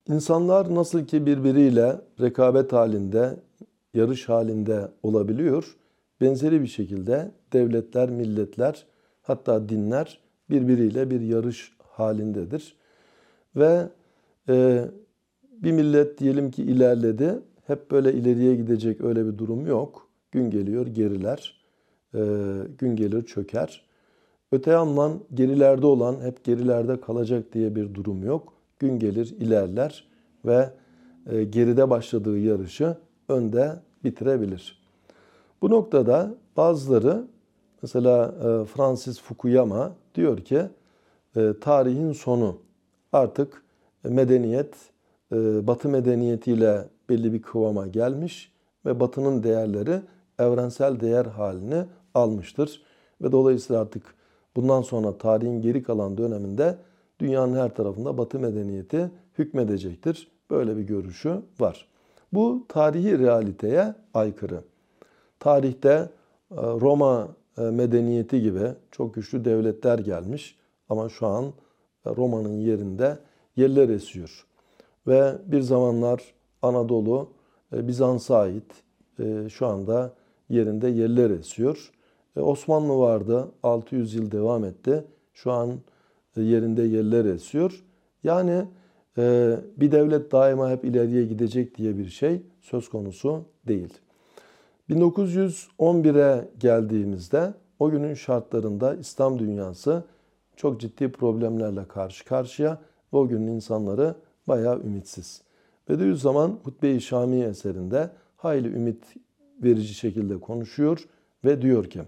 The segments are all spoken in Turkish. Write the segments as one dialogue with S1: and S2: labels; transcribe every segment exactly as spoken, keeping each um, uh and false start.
S1: İnsanlar nasıl ki birbiriyle rekabet halinde, yarış halinde olabiliyor, benzeri bir şekilde devletler, milletler, hatta dinler birbiriyle bir yarış halindedir. Ve e, bir millet diyelim ki ilerledi, hep böyle ileriye gidecek öyle bir durum yok. Gün geliyor geriler, e, gün gelir çöker. Öte yandan gerilerde olan hep gerilerde kalacak diye bir durum yok. Gün gelir ilerler ve e, geride başladığı yarışı önde bitirebilir. Bu noktada bazıları mesela e, Francis Fukuyama diyor ki e, tarihin sonu artık medeniyet e, Batı medeniyetiyle belli bir kıvama gelmiş ve Batı'nın değerleri evrensel değer halini almıştır. Ve dolayısıyla artık bundan sonra tarihin geri kalan döneminde dünyanın her tarafında Batı medeniyeti hükmedecektir. Böyle bir görüşü var. Bu tarihi realiteye aykırı. Tarihte Roma medeniyeti gibi çok güçlü devletler gelmiş ama şu an Roma'nın yerinde yeller esiyor. Ve bir zamanlar Anadolu Bizans'a ait, şu anda yerinde yeller esiyor. Osmanlı vardı, altı yüz yıl devam etti. Şu an yerinde yeller esiyor. Yani bir devlet daima hep ileriye gidecek diye bir şey söz konusu değil. bin dokuz yüz on bire geldiğimizde o günün şartlarında İslam dünyası çok ciddi problemlerle karşı karşıya ve o günün insanları bayağı ümitsiz. Bediüzzaman Hutbe-i Şamî eserinde hayli ümit verici şekilde konuşuyor ve diyor ki: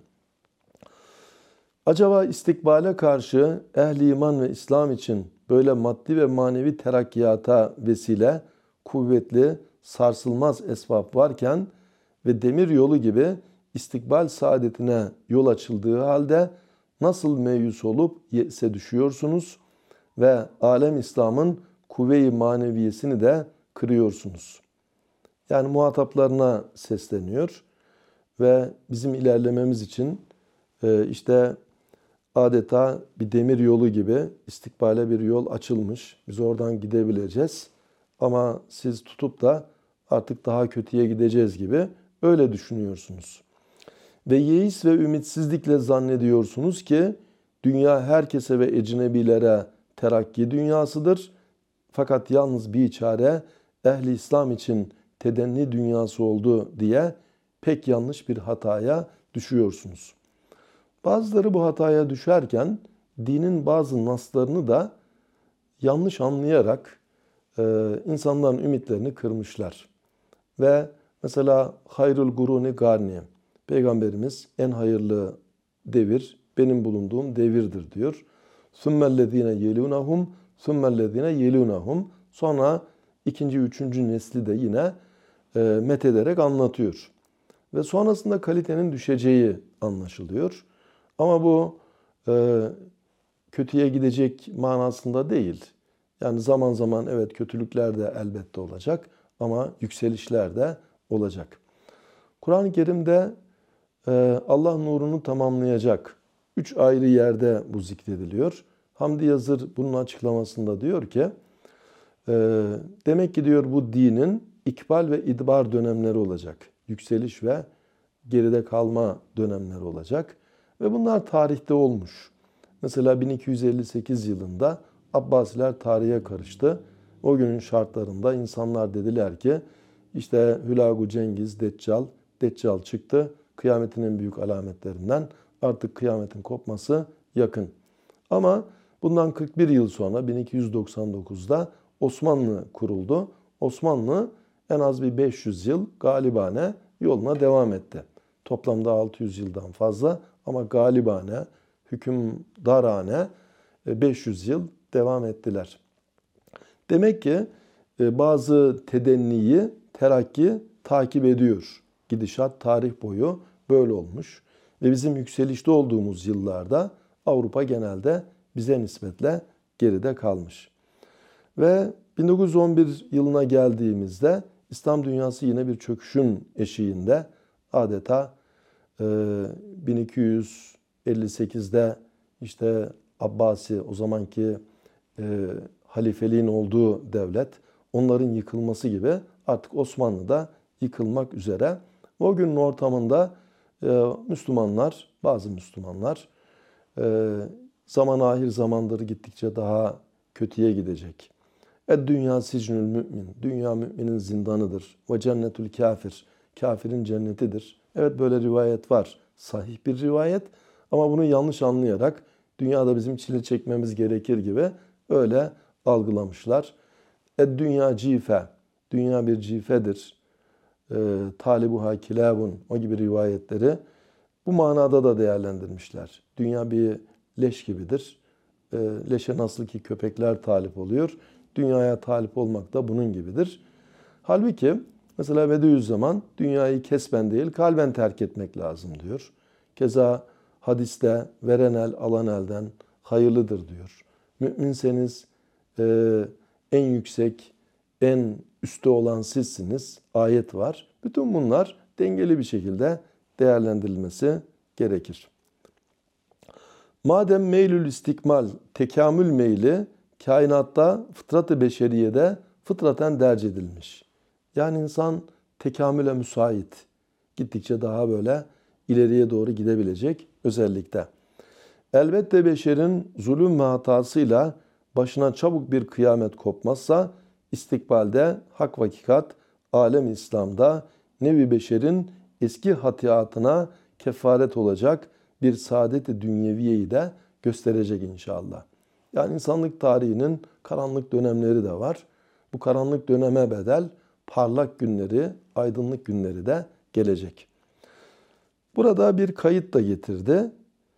S1: acaba istikbale karşı ehli iman ve İslam için böyle maddi ve manevi terakkiyata vesile, kuvvetli, sarsılmaz esbab varken ve demir yolu gibi istikbal saadetine yol açıldığı halde nasıl meyus olup yese düşüyorsunuz ve alem İslam'ın kuvve-i maneviyesini de kırıyorsunuz. Yani muhataplarına sesleniyor ve bizim ilerlememiz için işte adeta bir demir yolu gibi istikbale bir yol açılmış. Biz oradan gidebileceğiz ama siz tutup da artık daha kötüye gideceğiz gibi öyle düşünüyorsunuz. Ve yeis ve ümitsizlikle zannediyorsunuz ki dünya herkese ve ecnebilere terakki dünyasıdır. Fakat yalnız bir çare ehli İslam için tedenni dünyası oldu diye pek yanlış bir hataya düşüyorsunuz. Bazıları bu hataya düşerken dinin bazı naslarını da yanlış anlayarak e, insanların ümitlerini kırmışlar. Ve mesela hayrul guruni garni, Peygamberimiz en hayırlı devir benim bulunduğum devirdir diyor. Sümmellezine yelunahum, sümmellezine yelunahum. Sonra ikinci, üçüncü nesli de yine e, methederek anlatıyor. Ve sonrasında kalitenin düşeceği anlaşılıyor. Ama bu e, kötüye gidecek manasında değil. Yani zaman zaman evet kötülükler de elbette olacak ama yükselişler de olacak. Kur'an-ı Kerim'de e, Allah nurunu tamamlayacak üç ayrı yerde bu zikrediliyor. Hamdi Yazır bunun açıklamasında diyor ki, e, demek ki diyor bu dinin ikbal ve idbar dönemleri olacak. Yükseliş ve geride kalma dönemleri olacak. Ve bunlar tarihte olmuş. Mesela bin iki yüz elli sekiz yılında Abbasiler tarihe karıştı. O günün şartlarında insanlar dediler ki işte Hülagu Cengiz, Deccal, Deccal çıktı. Kıyametin en büyük alametlerinden artık kıyametin kopması yakın. Ama bundan kırk bir yıl sonra bin iki yüz doksan dokuzda Osmanlı kuruldu. Osmanlı en az bir beş yüz yıl galibane yoluna devam etti. Toplamda altı yüz yıldan fazla ama galibane, hükümdarane beş yüz yıl devam ettiler. Demek ki bazı tedenniyi, terakki takip ediyor. Gidişat tarih boyu böyle olmuş. Ve bizim yükselişte olduğumuz yıllarda Avrupa genelde bize nispetle geride kalmış. Ve bin dokuz yüz on bir yılına geldiğimizde İslam dünyası yine bir çöküşün eşiğinde adeta bin iki yüz elli sekizde işte Abbasi o zamanki e, halifeliğin olduğu devlet onların yıkılması gibi artık Osmanlı da yıkılmak üzere. O günün ortamında e, Müslümanlar, bazı Müslümanlar e, zaman ahir zamanları gittikçe daha kötüye gidecek. E dünya sicnül mümin, dünya müminin zindanıdır. Ve cennetül kafir, kafirin cennetidir. Evet böyle rivayet var, sahih bir rivayet ama bunu yanlış anlayarak dünyada bizim çile çekmemiz gerekir gibi öyle algılamışlar. E dünya cife, dünya bir cifedir. E, Talibuha kilabun, o gibi rivayetleri bu manada da değerlendirmişler. Dünya bir leş gibidir. E, leşe nasıl ki köpekler talip oluyor, dünyaya talip olmak da bunun gibidir. Halbuki mesela Bediüzzaman dünyayı kesben değil kalben terk etmek lazım diyor. Keza hadiste veren el alan elden hayırlıdır diyor. Müminseniz e, en yüksek, en üstte olan sizsiniz. Ayet var. Bütün bunlar dengeli bir şekilde değerlendirilmesi gerekir. Madem meylül istikmal, tekamül meyli kainatta fıtrat-ı beşeriyede fıtraten derc edilmiş. Yani insan tekamüle müsait. Gittikçe daha böyle ileriye doğru gidebilecek özellikle. Elbette beşerin zulüm ve hatasıyla başına çabuk bir kıyamet kopmazsa istikbalde hak ve hakikat alem İslam'da nevi beşerin eski hatiatına kefaret olacak bir saadet-i dünyeviyeyi de gösterecek inşallah. Yani insanlık tarihinin karanlık dönemleri de var. Bu karanlık döneme bedel parlak günleri, aydınlık günleri de gelecek. Burada bir kayıt da getirdi.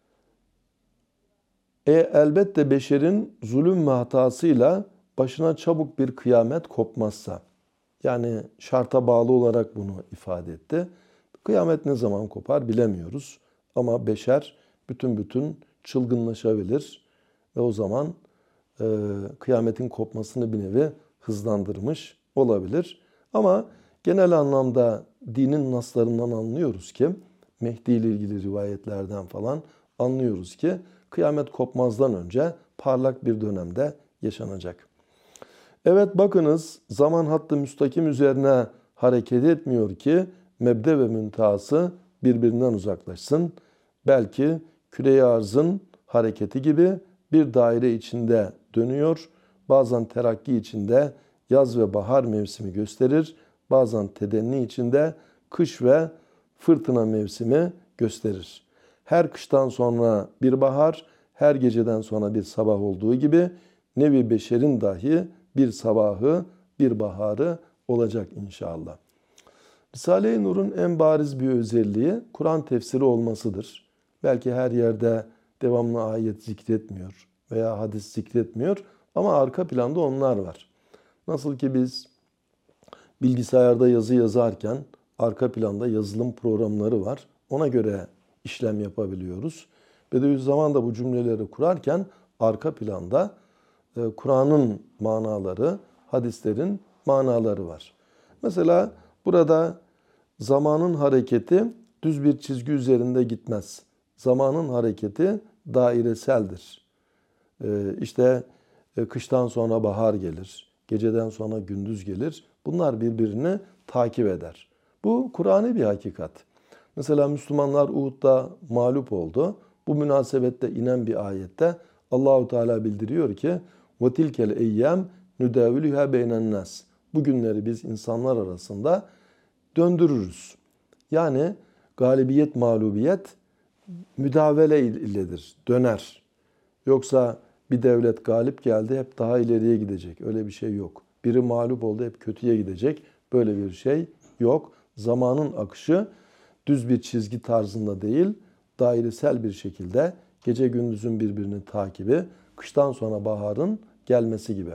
S1: E elbette beşerin zulüm ve hatasıyla başına çabuk bir kıyamet kopmazsa, yani şarta bağlı olarak bunu ifade etti. Kıyamet ne zaman kopar bilemiyoruz. Ama beşer bütün bütün çılgınlaşabilir ve o zaman e, kıyametin kopmasını bir nevi hızlandırmış olabilir. Ama genel anlamda dinin naslarından anlıyoruz ki, Mehdi ile ilgili rivayetlerden falan anlıyoruz ki, kıyamet kopmazdan önce parlak bir dönemde yaşanacak. Evet bakınız zaman hattı müstakim üzerine hareket etmiyor ki mebde ve müntehası birbirinden uzaklaşsın. Belki küre-i arzın hareketi gibi bir daire içinde dönüyor. Bazen terakki içinde yaz ve bahar mevsimi gösterir. Bazen tedenni içinde kış ve fırtına mevsimi gösterir. Her kıştan sonra bir bahar, her geceden sonra bir sabah olduğu gibi nevi beşerin dahi bir sabahı, bir baharı olacak inşallah. Risale-i Nur'un en bariz bir özelliği Kur'an tefsiri olmasıdır. Belki her yerde devamlı ayet zikretmiyor veya hadis zikretmiyor ama arka planda onlar var. Nasıl ki biz bilgisayarda yazı yazarken arka planda yazılım programları var. Ona göre işlem yapabiliyoruz. Bediüzzaman da bu cümleleri kurarken arka planda Kur'an'ın manaları, hadislerin manaları var. Mesela burada zamanın hareketi düz bir çizgi üzerinde gitmez. Zamanın hareketi daireseldir. İşte kıştan sonra bahar gelir, geceden sonra gündüz gelir. Bunlar birbirini takip eder. Bu Kur'an'ı bir hakikat. Mesela Müslümanlar Uhud'da mağlup oldu. Bu münasebette inen bir ayette Allahu Teala bildiriyor ki وَتِلْكَ الْاَيَّمْ نُدَاوِلُهَا بَيْنَ النَّاسِ Bu günleri biz insanlar arasında döndürürüz. Yani galibiyet, mağlubiyet müdavele iledir, döner. Yoksa bir devlet galip geldi, hep daha ileriye gidecek. Öyle bir şey yok. Biri mağlup oldu, hep kötüye gidecek. Böyle bir şey yok. Zamanın akışı düz bir çizgi tarzında değil, dairesel bir şekilde gece gündüzün birbirini takibi, kıştan sonra baharın gelmesi gibi.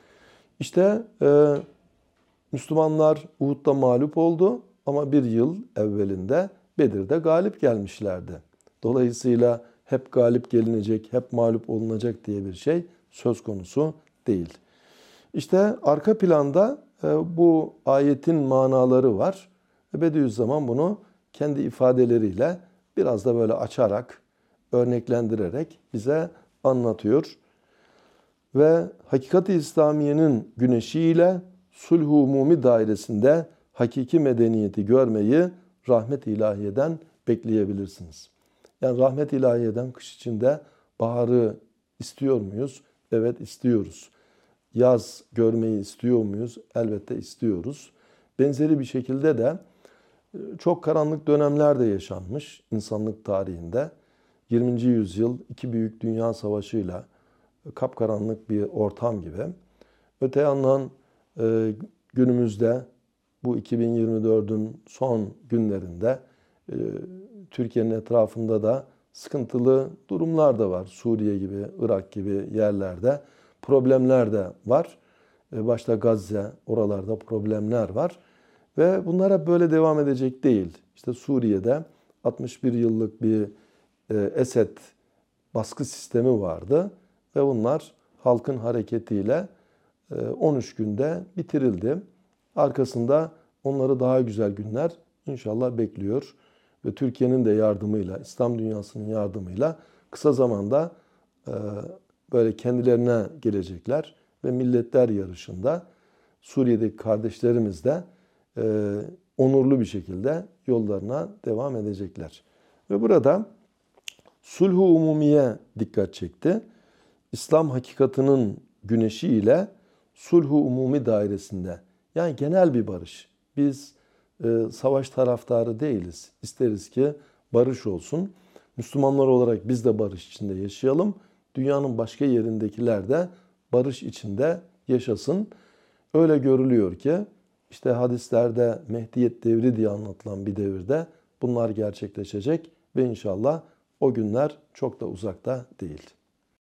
S1: İşte e, Müslümanlar Uhud'da mağlup oldu ama bir yıl evvelinde Bedir'de galip gelmişlerdi. Dolayısıyla hep galip gelinecek, hep mağlup olunacak diye bir şey söz konusu değil. İşte arka planda e, bu ayetin manaları var. Bediüzzaman bunu kendi ifadeleriyle biraz da böyle açarak, örneklendirerek bize anlatıyor. Ve hakikat-i İslamiye'nin güneşiyle sulh-u umumi dairesinde hakiki medeniyeti görmeyi rahmet-i ilahiyeden bekleyebilirsiniz. Yani rahmet-i ilahiyeden kış içinde baharı istiyor muyuz? Evet, istiyoruz. Yaz görmeyi istiyor muyuz? Elbette istiyoruz. Benzeri bir şekilde de çok karanlık dönemler de yaşanmış insanlık tarihinde. yirminci yüzyıl iki büyük dünya savaşıyla kapkaranlık bir ortam gibi. Öte yandan e, günümüzde bu iki bin yirmi dördün son günlerinde e, Türkiye'nin etrafında da sıkıntılı durumlar da var. Suriye gibi, Irak gibi yerlerde problemler de var. E, başta Gazze, oralarda problemler var. Ve bunlar hep böyle devam edecek değil. İşte Suriye'de altmış bir yıllık bir e, Esed baskı sistemi vardı. Ve bunlar halkın hareketiyle e, on üç günde bitirildi. Arkasında onları daha güzel günler inşallah bekliyor. Ve Türkiye'nin de yardımıyla, İslam dünyasının yardımıyla kısa zamanda e, böyle kendilerine gelecekler. Ve milletler yarışında Suriye'deki kardeşlerimiz de e, onurlu bir şekilde yollarına devam edecekler. Ve burada sulh-u umumiye dikkat çekti. İslam hakikatının güneşi ile sulh-u umumi dairesinde, yani genel bir barış. Biz e, savaş taraftarı değiliz. İsteriz ki barış olsun. Müslümanlar olarak biz de barış içinde yaşayalım. Dünyanın başka yerindekiler de barış içinde yaşasın. Öyle görülüyor ki işte hadislerde Mehdiyet devri diye anlatılan bir devirde bunlar gerçekleşecek ve inşallah o günler çok da uzakta değil.